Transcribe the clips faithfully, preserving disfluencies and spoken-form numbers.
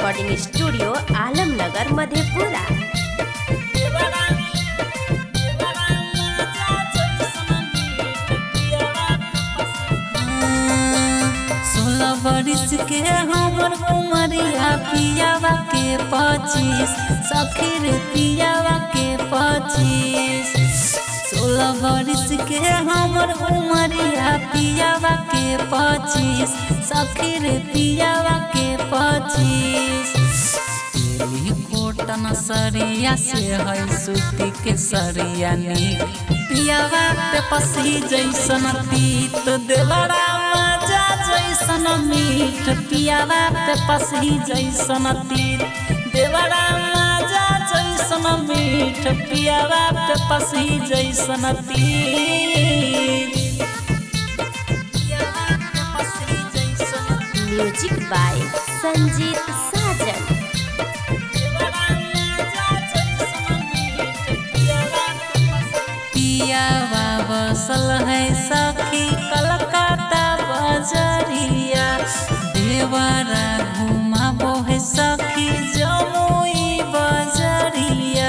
Recording studio Alamnagar Madhepura. सोलह बरिस के हमर उमरिया पियावा के पच्चीस सखी रे पियावा के पच्चीस। सोलह बरिस के हमर उमरिया पियावा के पच्चीस सखी रे पियावा के पच्चीस। कोटन सरिया से है सूती के सरिया नीक पियावा पे पसी जैसन तीत देवरा मजा जैसन मीठ पियावा पे पसी जैसन तीत देवरा मजा जैसन मीठ पियावा पे पसी जैसन तीत। Music by Sanjeet Sajan. पियावा बसल है सखी कलकत्ता बजरिया देवरा घुमाबो है सखी जमुई बजरिया।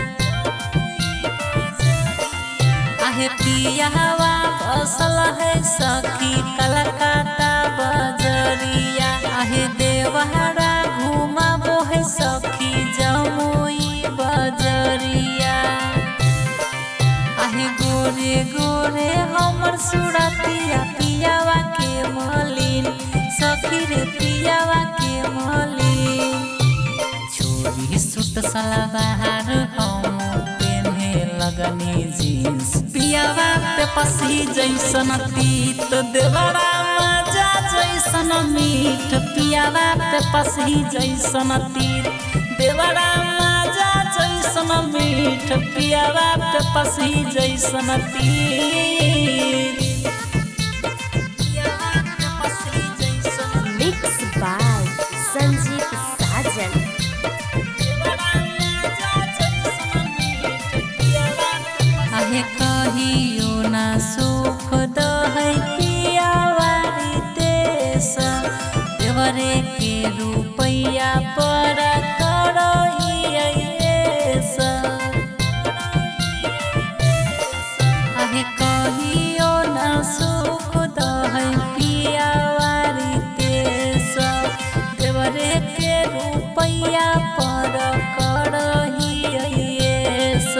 आहे पियावा बसल है सखी कलकत्ता बजरिया आहे देवरा घुमाबो है सखी जमुई बजरिया। आहे गोरे गोरे हमर सुरतिया पियावा के मलिन सखी रे पियावा के मलिन। छोरी सूट सलवार हम पेन्हे लगनी जीन्स पियावा पे पसी जैसन तीत देवरा मजा जैसन मीठ पियावा पे पसी जैसन तीत देवरा मजा जैसन मीठ पियावा पे पसी जैसन तीत। Mix by Sanjeet Sajan. आहे कहियो ना सुख दहै पियावा देश देवरे के रुपैया पर करइएस। आहे कहियो ना सुख दहै पियावा देश देवरे के रुपैया पर करइएस।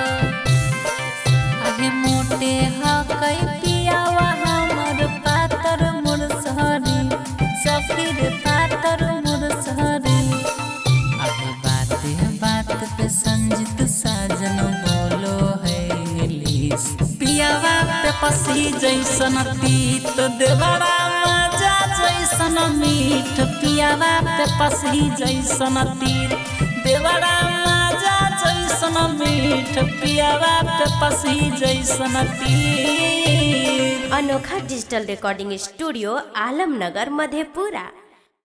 आहे मोटे हकै पियावा हमर पातर मोर सहरी सखी रे पातर मोर सहरी। आहे बाते बात पे संजीत साजन बोलो है इंग्लिश पियावा पे पसी जैसन तीत देवरा मजा जैसन मीठ पियावा पे पसी जैसन तीत देवरा मजा जैसन मीठ पियावा पे पसी जैसन तीत। Anokha digital recording studio Alamnagar Madhepura.